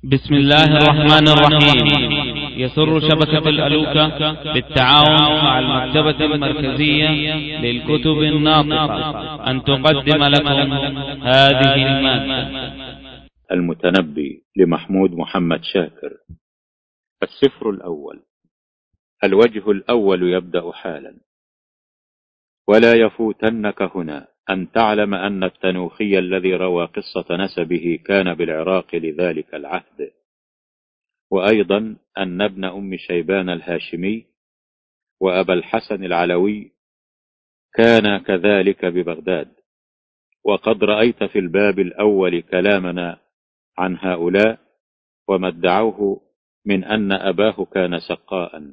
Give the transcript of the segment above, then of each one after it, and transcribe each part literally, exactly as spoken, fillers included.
بسم الله الرحمن الرحيم. يسر شبكة الألوكة بالتعاون مع المكتبة المركزية للكتب الناطقة أن تقدم لكم هذه المادة. المتنبي لمحمود محمد شاكر. السفر الأول. الوجه الأول يبدأ حالا. ولا يفوتنك هنا أن تعلم أن التنوخي الذي روى قصة نسبه كان بالعراق لذلك العهد، وأيضا أن ابن أم شيبان الهاشمي وأبا الحسن العلوي كان كذلك ببغداد. وقد رأيت في الباب الأول كلامنا عن هؤلاء وما ادعوه من أن أباه كان سقاء،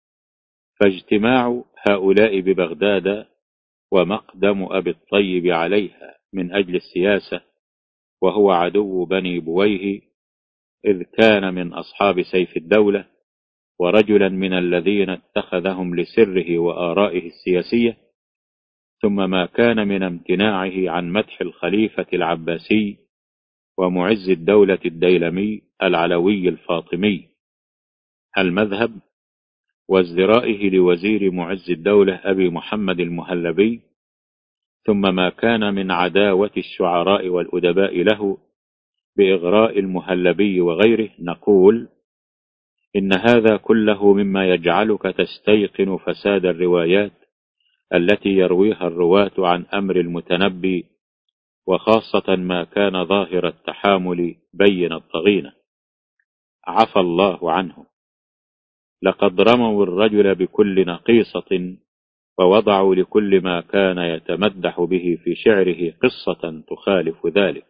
فاجتماع هؤلاء ببغداد ومقدم أبي الطيب عليها من أجل السياسة، وهو عدو بني بويه، إذ كان من أصحاب سيف الدولة ورجلا من الذين اتخذهم لسره وآرائه السياسية، ثم ما كان من امتناعه عن مدح الخليفة العباسي ومعز الدولة الديلمي العلوي الفاطمي المذهب، وازدرائه لوزير معز الدولة أبي محمد المهلبي، ثم ما كان من عداوة الشعراء والأدباء له بإغراء المهلبي وغيره، نقول إن هذا كله مما يجعلك تستيقن فساد الروايات التي يرويها الرواة عن أمر المتنبي، وخاصة ما كان ظاهر التحامل بين الطغينة عفى الله عنه. لقد رموا الرجل بكل نقيصة، ووضعوا لكل ما كان يتمدح به في شعره قصة تخالف ذلك.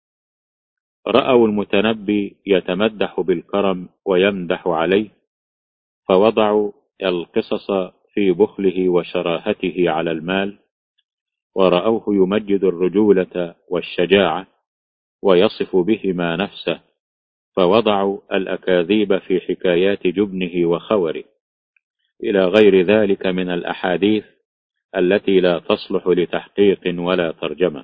رأوا المتنبي يتمدح بالكرم ويمدح عليه، فوضعوا القصص في بخله وشراهته على المال، ورأوه يمجد الرجولة والشجاعة ويصف بهما نفسه، فوضعوا الأكاذيب في حكايات جبنه وخوره، إلى غير ذلك من الأحاديث التي لا تصلح لتحقيق ولا ترجمة.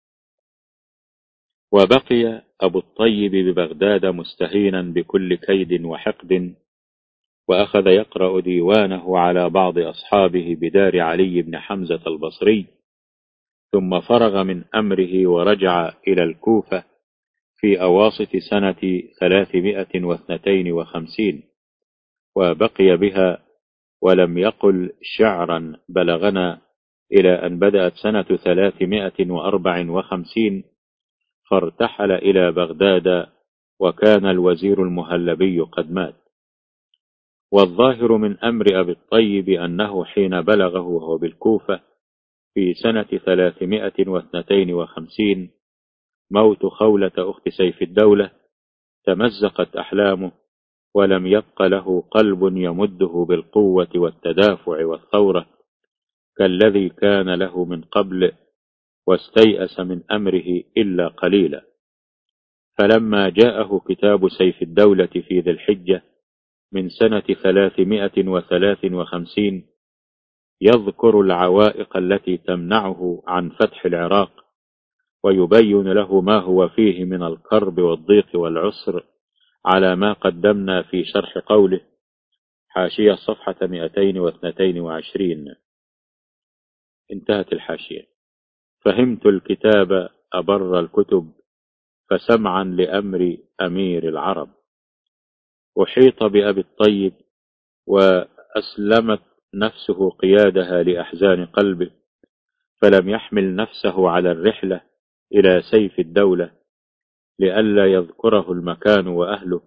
وبقي أبو الطيب ببغداد مستهينا بكل كيد وحقد، وأخذ يقرأ ديوانه على بعض أصحابه بدار علي بن حمزة البصري، ثم فرغ من أمره ورجع إلى الكوفة في أواسط سنة ثلاثمائة واثنتين وخمسين، وبقي بها ولم يقل شعرا بلغنا إلى أن بدأت سنة ثلاثمائة وأربع وخمسين، فارتحل إلى بغداد، وكان الوزير المهلبي قد مات. والظاهر من أمر أبي الطيب أنه حين بلغه وهو بالكوفة في سنة ثلاثمائة واثنتين وخمسين موت خولة أخت سيف الدولة، تمزقت أحلامه، ولم يبق له قلب يمده بالقوة والتدافع والثورة كالذي كان له من قبل، واستيأس من أمره إلا قليلا. فلما جاءه كتاب سيف الدولة في ذي الحجة من سنة ثلاثمائة وثلاث وخمسين يذكر العوائق التي تمنعه عن فتح العراق، ويبين له ما هو فيه من الكرب والضيق والعسر، على ما قدمنا في شرح قوله حاشية صفحة مئتين واثنتين وعشرين. انتهت الحاشية. فهمت الكتاب أبر الكتب، فسمعا لأمر أمير العرب. أحيط بأبي الطيب وأسلمت نفسه قيادها لأحزان قلبه، فلم يحمل نفسه على الرحلة إلى سيف الدولة لئلا يذكره المكان وأهله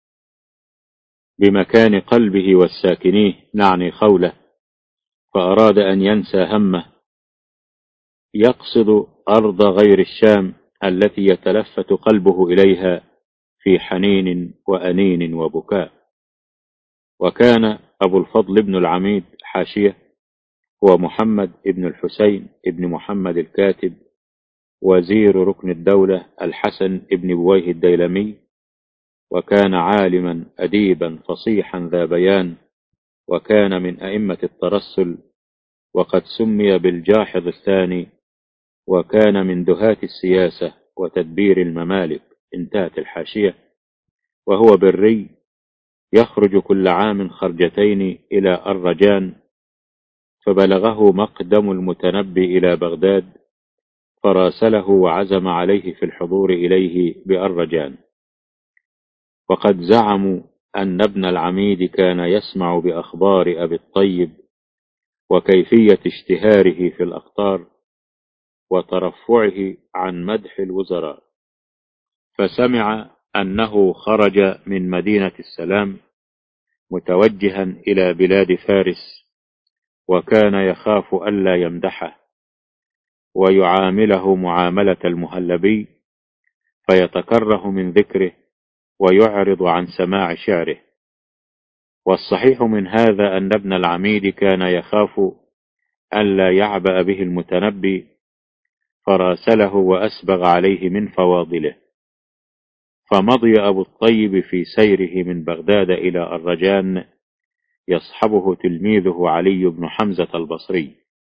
بمكان قلبه والساكنيه، نعني خوله، فأراد أن ينسى همه، يقصد أرض غير الشام التي يتلفت قلبه إليها في حنين وأنين وبكاء. وكان أبو الفضل بن العميد حاشية هو محمد بن الحسين بن محمد الكاتب، وزير ركن الدولة الحسن بن بويه الديلمي، وكان عالما أديبا فصيحا ذا بيان، وكان من أئمة الترسل، وقد سمي بالجاحظ الثاني، وكان من دهاة السياسة وتدبير الممالك. انتهت الحاشية. وهو بالري يخرج كل عام خرجتين إلى الرجان، فبلغه مقدم المتنبي إلى بغداد فراسله وعزم عليه في الحضور إليه بأرجان. وقد زعموا أن ابن العميد كان يسمع بأخبار أبي الطيب وكيفية اشتهاره في الأقطار وترفعه عن مدح الوزراء، فسمع أنه خرج من مدينة السلام متوجها إلى بلاد فارس، وكان يخاف ألا يمدحه ويعامله معاملة المهلبي فيتكره من ذكره ويعرض عن سماع شعره. والصحيح من هذا أن ابن العميد كان يخاف ألا يعبأ به المتنبي فراسله وأسبغ عليه من فواضله. فمضي أبو الطيب في سيره من بغداد إلى الرجان يصحبه تلميذه علي بن حمزة البصري.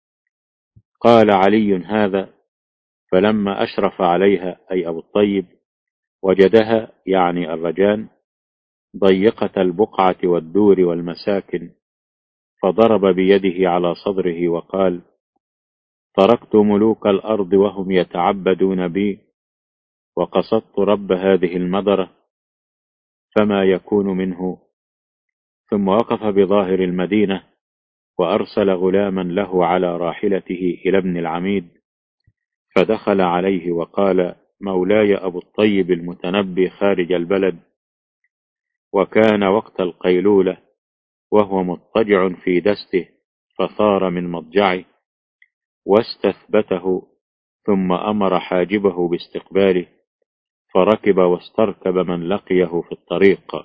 قال علي هذا فلما أشرف عليها أي أبو الطيب وجدها يعني الرجان ضيقة البقعة والدور والمساكن، فضرب بيده على صدره وقال: تركت ملوك الأرض وهم يتعبدون بي وقصدت رب هذه المدرة فما يكون منه. ثم وقف بظاهر المدينة وأرسل غلاما له على راحلته إلى ابن العميد، فدخل عليه وقال: مولاي أبو الطيب المتنبي خارج البلد، وكان وقت القيلولة وهو مضطجع في دسته فثار من مضجعه واستثبته، ثم أمر حاجبه باستقباله فركب واستركب من لقيه في الطريق،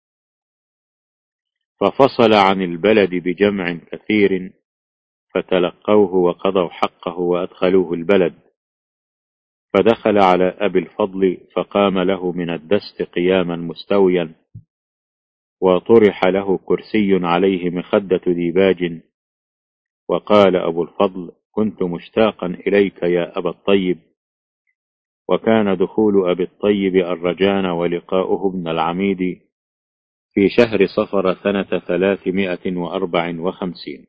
ففصل عن البلد بجمع كثير فتلقوه وقضوا حقه وأدخلوه البلد. فدخل على أبي الفضل فقام له من الدست قياما مستويا، وطرح له كرسي عليه مخدة ديباج، وقال أبو الفضل: كنت مشتاقا إليك يا أبا الطيب. وكان دخول أبي الطيب الرجان ولقاؤه ابن العميد في شهر صفر سنة ثلاثمائة وأربع وخمسين.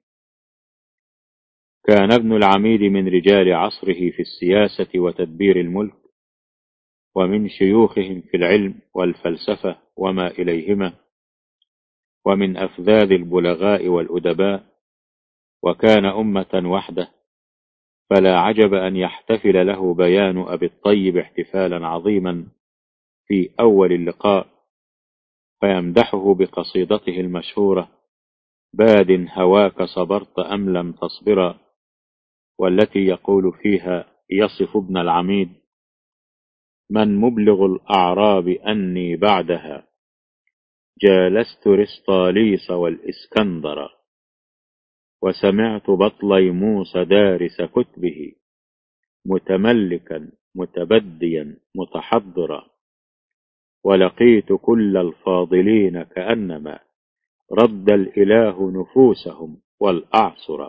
كان ابن العميد من رجال عصره في السياسة وتدبير الملك، ومن شيوخهم في العلم والفلسفة وما إليهما، ومن أفذاذ البلغاء والأدباء، وكان أمة وحده، فلا عجب أن يحتفل له بيان أبي الطيب احتفالا عظيما في أول اللقاء، فيمدحه بقصيدته المشهورة: باد هواك صبرت أم لم تصبرا، والتي يقول فيها يصف ابن العميد: من مبلغ الأعراب أني بعدها جالست رسطاليس والإسكندر، وسمعت بطليموس دارس كتبه متملكا متبديا متحضرا، ولقيت كل الفاضلين كأنما رد الإله نفوسهم والأعصر.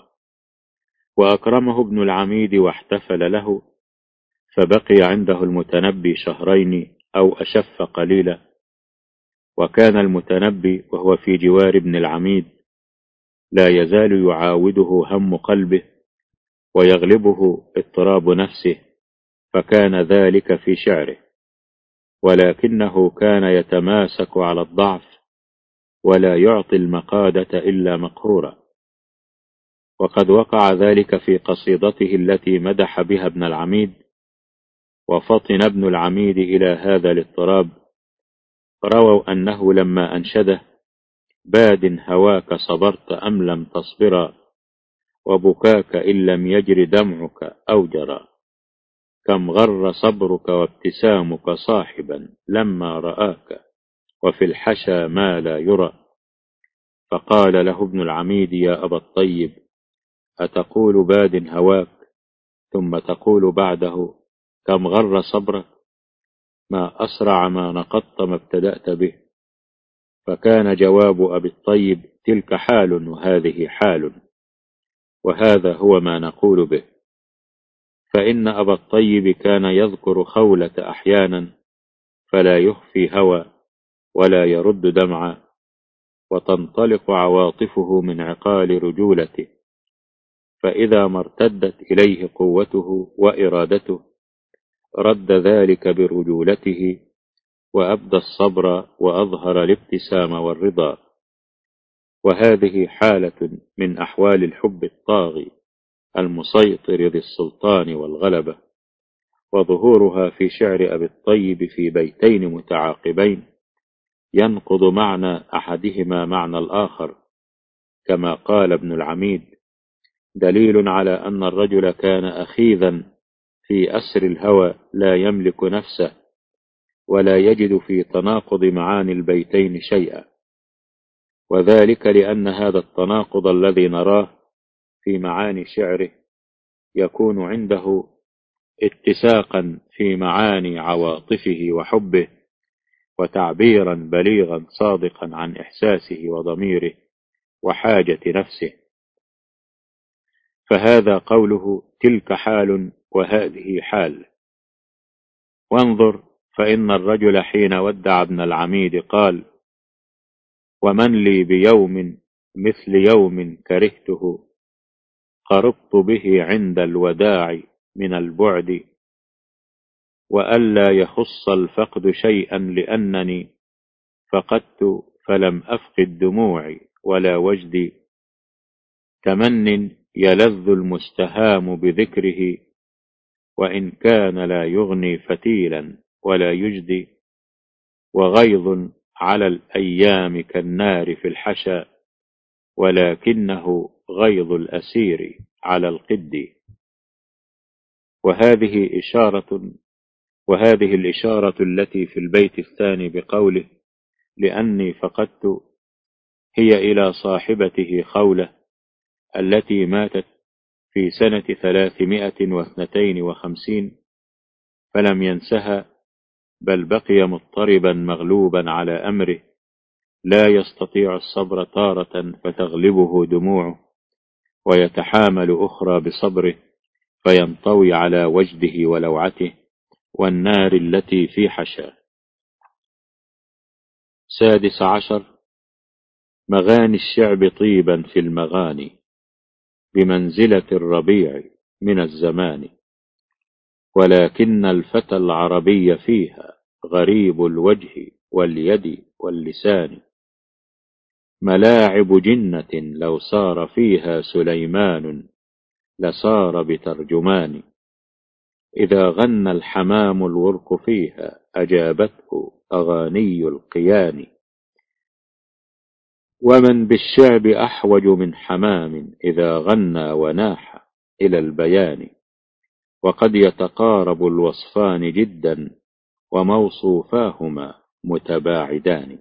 وأكرمه ابن العميد واحتفل له، فبقي عنده المتنبي شهرين أو أشف قليلا. وكان المتنبي وهو في جوار ابن العميد لا يزال يعاوده هم قلبه ويغلبه اضطراب نفسه، فكان ذلك في شعره، ولكنه كان يتماسك على الضعف ولا يعطي المقادة إلا مقهورا. وقد وقع ذلك في قصيدته التي مدح بها ابن العميد، وفطن ابن العميد إلى هذا الاضطراب. رووا أنه لما أنشده: باد هواك صبرت أم لم تصبرا، وبكاك إن لم يجر دمعك أو جرى، كم غر صبرك وابتسامك صاحبا لما رآك، وفي الحشا ما لا يرى. فقال له ابن العميد: يا أبا الطيب، أتقول باد هواك ثم تقول بعده كم غر صبرك؟ ما أسرع ما نقضت ما ابتدأت به. فكان جواب أبي الطيب: تلك حال وهذه حال، وهذا هو ما نقول به. فإن أبا الطيب كان يذكر خولة أحيانا فلا يخفي هوى، ولا يرد دمعا، وتنطلق عواطفه من عقال رجولته، فإذا ما ارتدت إليه قوته وإرادته رد ذلك برجولته، وأبدى الصبر وأظهر الابتسام والرضا. وهذه حالة من أحوال الحب الطاغي المسيطر ذي السلطان والغلبة، وظهورها في شعر أبي الطيب في بيتين متعاقبين ينقض معنى أحدهما معنى الآخر، كما قال ابن العميد: دليل على أن الرجل كان أخيذا في أسر الهوى لا يملك نفسه، ولا يجد في تناقض معاني البيتين شيئا، وذلك لأن هذا التناقض الذي نراه في معاني شعره يكون عنده اتساقا في معاني عواطفه وحبه، وتعبيرا بليغا صادقا عن إحساسه وضميره وحاجة نفسه. فهذا قوله تلك حال وهذه حال. وانظر، فإن الرجل حين ودع ابن العميد قال: ومن لي بيوم مثل يوم كرهته، قربت به عند الوداع من البعد، وألا يخص الفقد شيئا لأنني فقدت فلم أفقد دموعي ولا وجدي، تمن يلذ المستهام بذكره، وإن كان لا يغني فتيلا ولا يجدي، وغيظ على الأيام كالنار في الحشا، ولكنه غيظ الأسير على القد. وهذه إشارة وهذه الإشارة التي في البيت الثاني بقوله لأني فقدت هي إلى صاحبته خولة التي ماتت في سنة ثلاثمائة واثنتين وخمسين، فلم ينسها، بل بقي مضطربا مغلوبا على أمره، لا يستطيع الصبر تارة فتغلبه دموعه، ويتحامل أخرى بصبره فينطوي على وجده ولوعته والنار التي في حشاه. سادس عشر: مغاني الشعب طيبا في المغاني، بمنزلة الربيع من الزمان، ولكن الفتى العربي فيها غريب الوجه واليد واللسان، ملاعب جنة لو سار فيها سليمان لسار بترجمان، إذا غنى الحمام الورق فيها أجابته أغاني القيان، ومن بالشعب أحوج من حمام إذا غنى وناح إلى البيان، وقد يتقارب الوصفان جدا وموصوفاهما متباعدان.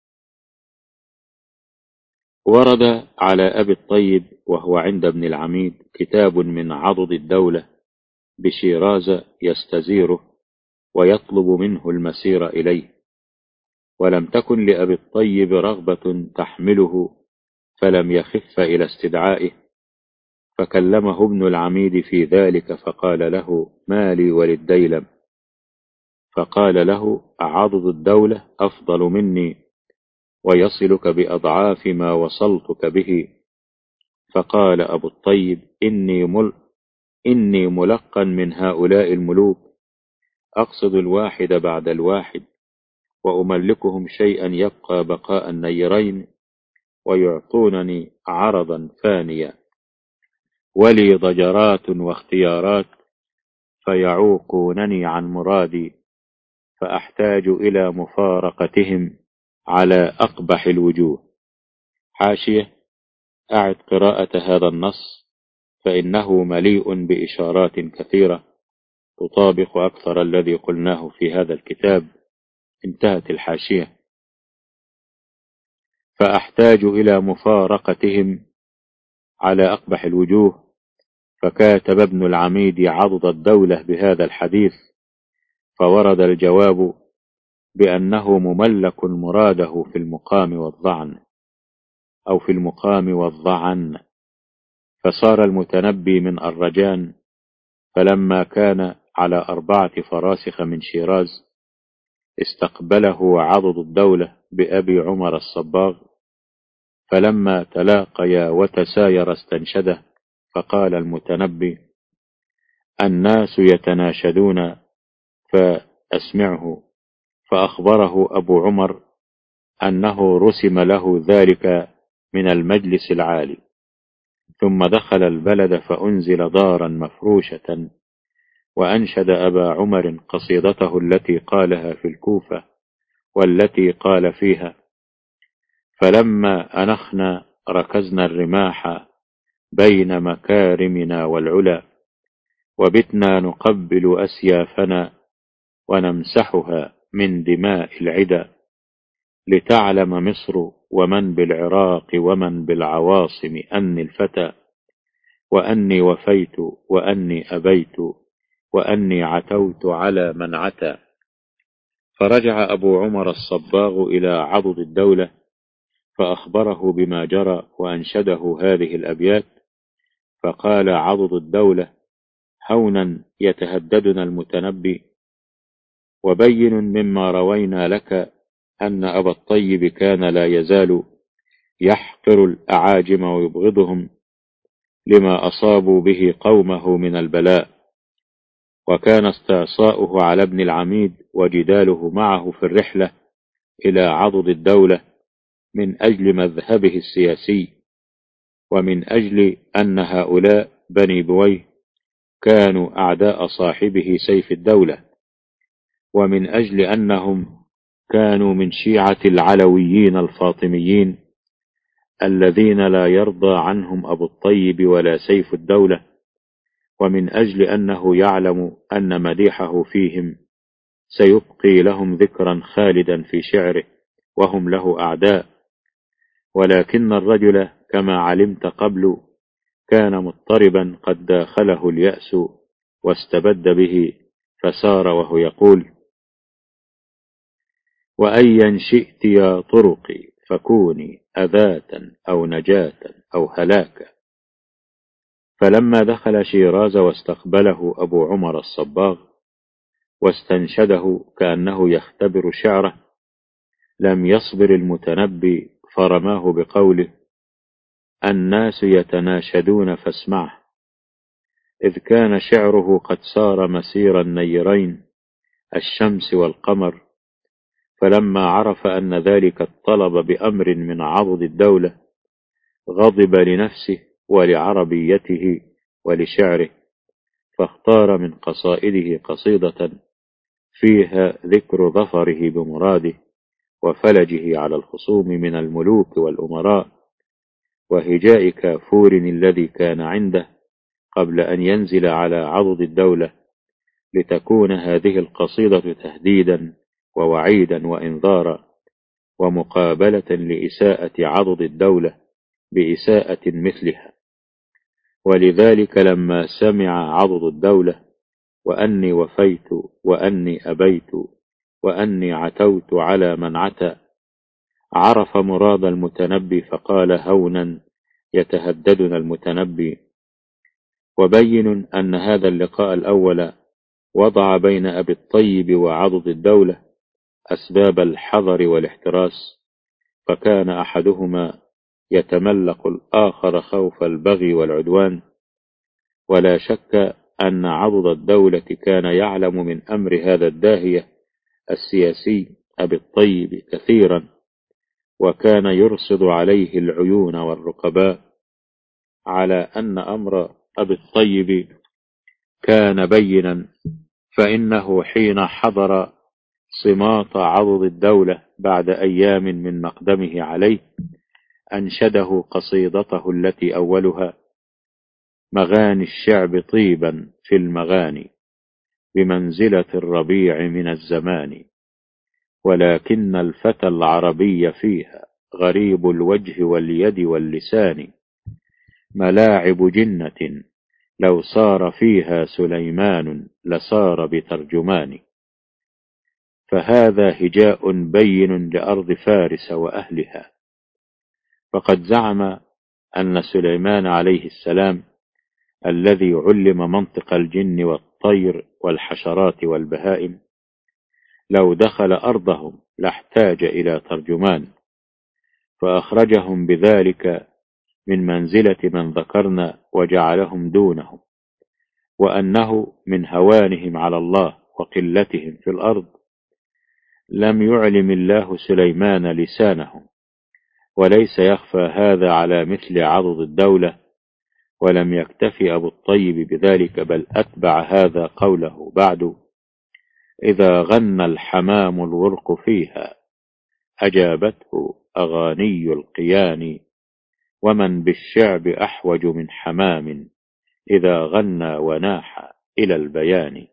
ورد على أبي الطيب وهو عند ابن العميد كتاب من عضد الدولة بشيراز يستزيره ويطلب منه المسير إليه، ولم تكن لأبي الطيب رغبة تحمله فلم يخف إلى استدعائه، فكلمه ابن العميد في ذلك فقال له: ما لي وللديلم؟ فقال له: عضد الدولة أفضل مني ويصلك بأضعاف ما وصلتك به. فقال أبو الطيب: إني, مل إني ملقا من هؤلاء الملوك، أقصد الواحد بعد الواحد، وأملكهم شيئا يبقى بقاء النيرين، ويعطونني عرضا فانيا، ولي ضجرات واختيارات، فيعوقونني عن مرادي، فأحتاج إلى مفارقتهم على أقبح الوجوه. حاشية: أعد قراءة هذا النص فإنه مليء بإشارات كثيرة تطابق أكثر الذي قلناه في هذا الكتاب. انتهت الحاشية. فأحتاج إلى مفارقتهم على أقبح الوجوه، فكاتب ابن العميد عضد الدولة بهذا الحديث، فورد الجواب بأنه مملك مراده في المقام والضعن أو في المقام والضعن، فصار المتنبي من أرجان، فلما كان على أربعة فراسخ من شيراز استقبله عضد الدولة بأبي عمر الصباغ، فلما تلاقيا وتساير استنشده، فقال المتنبي: الناس يتناشدون فأسمعه. فأخبره أبو عمر أنه رسم له ذلك من المجلس العالي، ثم دخل البلد فأنزل دارا مفروشة، وأنشد أبا عمر قصيدته التي قالها في الكوفة والتي قال فيها: فلما أنخنا ركزنا الرماح بين مكارمنا والعلا، وبتنا نقبل أسيافنا ونمسحها من دماء العدا، لتعلم مصر ومن بالعراق ومن بالعواصم أني الفتى، وأني وفيت وأني أبيت وأني عتوت على من عتى. فرجع أبو عمر الصباغ إلى عضد الدولة فأخبره بما جرى وأنشده هذه الأبيات، فقال عضد الدولة: هونا يتهددنا المتنبي، وبين مما روينا لك أن أبا الطيب كان لا يزال يحقر الأعاجم ويبغضهم لما أصابوا به قومه من البلاء، وكان استعصاؤه على ابن العميد وجداله معه في الرحلة إلى عضد الدولة من أجل مذهبه السياسي، ومن أجل أن هؤلاء بني بويه كانوا أعداء صاحبه سيف الدولة، ومن أجل أنهم كانوا من شيعة العلويين الفاطميين الذين لا يرضى عنهم أبو الطيب ولا سيف الدولة، ومن أجل أنه يعلم أن مديحه فيهم سيبقي لهم ذكرا خالدا في شعره وهم له أعداء. ولكن الرجل كما علمت قبل كان مضطربا قد داخله اليأس واستبد به، فسار وهو يقول: وأيا شئت يا طرقي فكوني أذاة أو نجاة أو هلاكا. فلما دخل شيراز واستقبله أبو عمر الصباغ واستنشده كأنه يختبر شعره، لم يصبر المتنبي فرماه بقوله: الناس يتناشدون فاسمعه، إذ كان شعره قد سار مسير النيرين الشمس والقمر. فلما عرف أن ذلك الطلب بأمر من عضد الدولة غضب لنفسه ولعربيته ولشعره، فاختار من قصائده قصيدة فيها ذكر ظفره بمراده وفلجه على الخصوم من الملوك والأمراء وهجاء كافور الذي كان عنده قبل أن ينزل على عضد الدولة، لتكون هذه القصيدة تهديدا ووعيدا وإنذارا ومقابلة لإساءة عضد الدولة بإساءة مثلها. ولذلك لما سمع عضد الدولة وأني وفيت وأني أبيت وأني عتوت على من عتى، عرف مراد المتنبي فقال: هونا يتهددنا المتنبي. وبين أن هذا اللقاء الأول وضع بين أبي الطيب وعضد الدولة أسباب الحذر والاحتراس، فكان أحدهما يتملق الآخر خوف البغي والعدوان. ولا شك أن عضد الدولة كان يعلم من أمر هذا الداهية السياسي أبي الطيب كثيرا، وكان يرصد عليه العيون والرقباء على أن أمر أبي الطيب كان بينا، فإنه حين حضر صماط عضد الدولة بعد أيام من مقدمه عليه أنشده قصيدته التي أولها: مغاني الشعب طيبا في المغاني بمنزلة الربيع من الزمان، ولكن الفتى العربي فيها غريب الوجه واليد واللسان، ملاعب جنة لو صار فيها سليمان لصار بترجمان. فهذا هجاء بين لأرض فارس وأهلها، فقد زعم أن سليمان عليه السلام الذي علم منطق الجن والطير والحشرات والبهائم لو دخل أرضهم لاحتاج إلى ترجمان، فأخرجهم بذلك من منزلة من ذكرنا وجعلهم دونهم، وأنه من هوانهم على الله وقلتهم في الأرض لم يعلم الله سليمان لسانهم، وليس يخفى هذا على مثل عضد الدولة. ولم يكتفي أبو الطيب بذلك، بل أتبع هذا قوله بعد: إذا غنى الحمام الورق فيها أجابته أغاني القيان، ومن بالشعب أحوج من حمام إذا غنى وناح إلى البيان.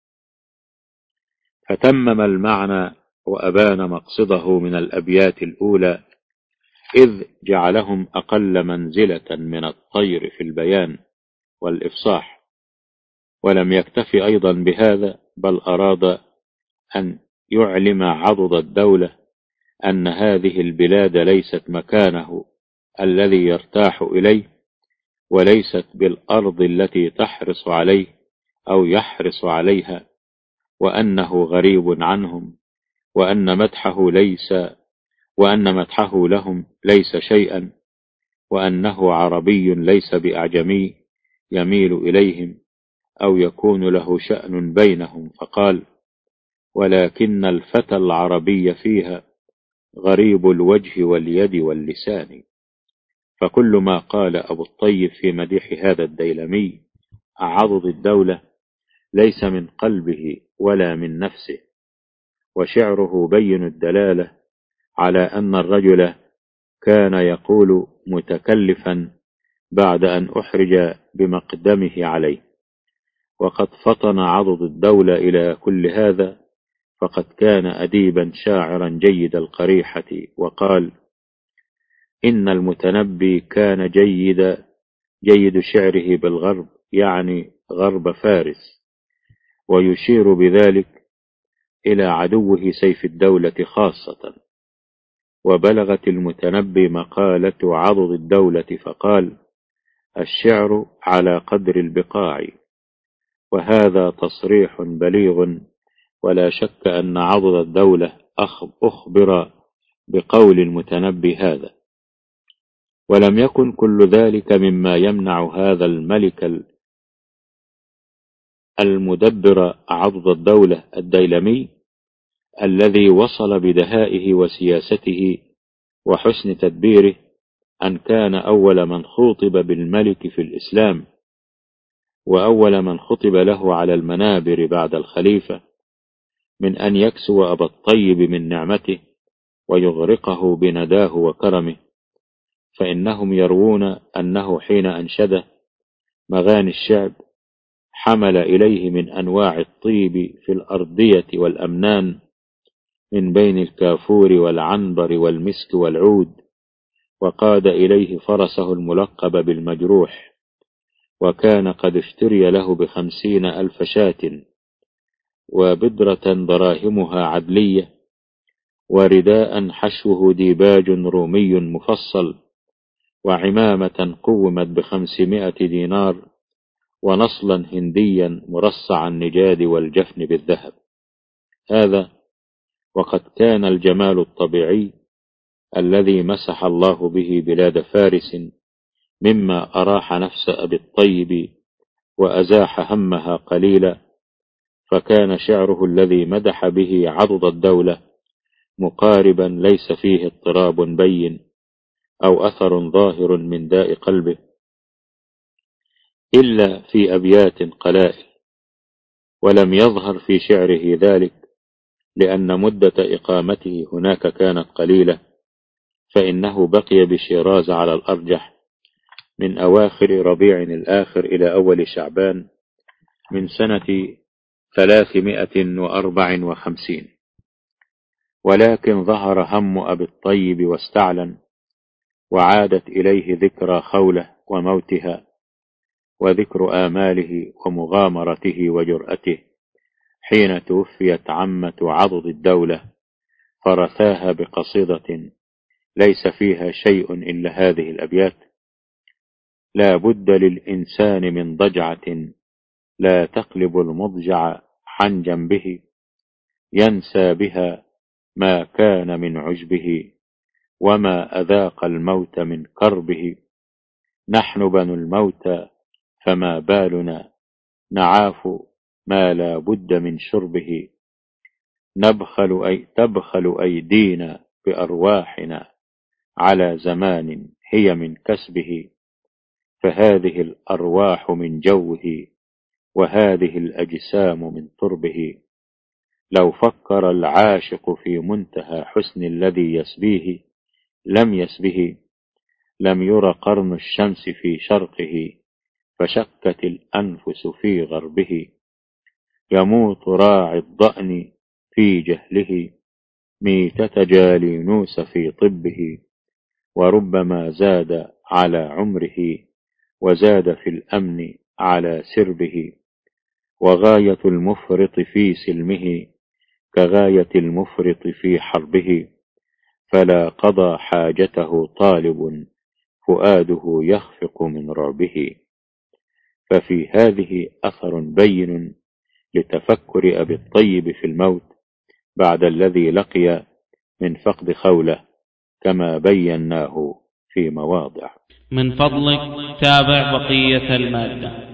فتمم المعنى وأبان مقصده من الأبيات الأولى، إذ جعلهم أقل منزلة من الطير في البيان والإفصاح. ولم يكتفي أيضا بهذا، بل أراد أن يعلم عضد الدولة أن هذه البلاد ليست مكانه الذي يرتاح إليه، وليست بالأرض التي تحرص عليه أو يحرص عليها، وأنه غريب عنهم، وأن مدحه ليس وأن مدحه لهم ليس شيئا، وأنه عربي ليس بأعجمي يميل إليهم أو يكون له شأن بينهم. فقال: ولكن الفتى العربي فيها غريب الوجه واليد واللسان. فكل ما قال أبو الطيب في مديح هذا الديلمي عضد الدولة ليس من قلبه ولا من نفسه، وشعره بين الدلالة على أن الرجل كان يقول متكلفا بعد أن أحرج بمقدمه عليه. وقد فطن عضد الدولة إلى كل هذا، فقد كان أديبا شاعرا جيد القريحة، وقال: إن المتنبي كان جيد جيد شعره بالغرب، يعني غرب فارس، ويشير بذلك إلى عدوه سيف الدولة خاصة. وبلغت المتنبي مقالة عضد الدولة فقال: الشعر على قدر البقاع. وهذا تصريح بليغ، ولا شك أن عضد الدولة أخبر بقول المتنبي هذا. ولم يكن كل ذلك مما يمنع هذا الملك المدبر عضد الدولة الديلمي الذي وصل بدهائه وسياسته وحسن تدبيره أن كان أول من خوطب بالملك في الإسلام، وأول من خطب له على المنابر بعد الخليفة، من أن يكسو أبا الطيب من نعمته ويغرقه بنداه وكرمه. فإنهم يروون أنه حين أنشده مغاني الشعب حمل إليه من أنواع الطيب في الأرضية والأمنان، من بين الكافور والعنبر والمسك والعود، وقاد إليه فرسه الملقب بالمجروح، وكان قد اشتري له بخمسين ألف شاة، وبدرة دراهمها عدلية، ورداء حشوه ديباج رومي مفصل، وعمامة قومت بخمسمائة دينار، ونصلا هنديا مرصع النجاد والجفن بالذهب. هذا وقد كان الجمال الطبيعي الذي مسح الله به بلاد فارس مما أراح نفس أبي الطيب وأزاح همها قليلا. فكان شعره الذي مدح به عضد الدولة مقاربا، ليس فيه اضطراب بين أو أثر ظاهر من داء قلبه، إلا في أبيات قلائل. ولم يظهر في شعره ذلك لأن مدة إقامته هناك كانت قليلة، فإنه بقي بشيراز على الأرجح من أواخر ربيع الآخر إلى أول شعبان من سنة ثلاثمائة وأربع وخمسين. ولكن ظهر هم أبي الطيب واستعلن، وعادت إليه ذكرى خولة وموتها، وذكر آماله ومغامرته وجرأته حين توفيت عمة عضد الدولة، فرثاها بقصيدة ليس فيها شيء إلا هذه الأبيات: لا بد للإنسان من ضجعة لا تقلب المضجع عن جنبه، ينسى بها ما كان من عجبه، وما أذاق الموت من كربه. نحن بنو الموت فما بالنا، نعاف ما لا بد من شربه. نبخل أي تبخل أيدينا بأرواحنا على زمان هي من كسبه. فهذه الأرواح من جوه، وهذه الأجسام من تربه. لو فكر العاشق في منتهى حسن الذي يسبيه لم يسبه. لم ير قرن الشمس في شرقه، فشكت الأنفس في غربه. يموت راعي الضأن في جهله، ميتة جالينوس في طبه. وربما زاد على عمره، وزاد في الأمن على سربه. وغاية المفرط في سلمه كغاية المفرط في حربه. فلا قضى حاجته طالب، فؤاده يخفق من رعبه. ففي هذه أثر بين لتفكر أبي الطيب في الموت بعد الذي لقي من فقد خولة، كما بيناه في مواضع. من فضلك تابع بقية المادة.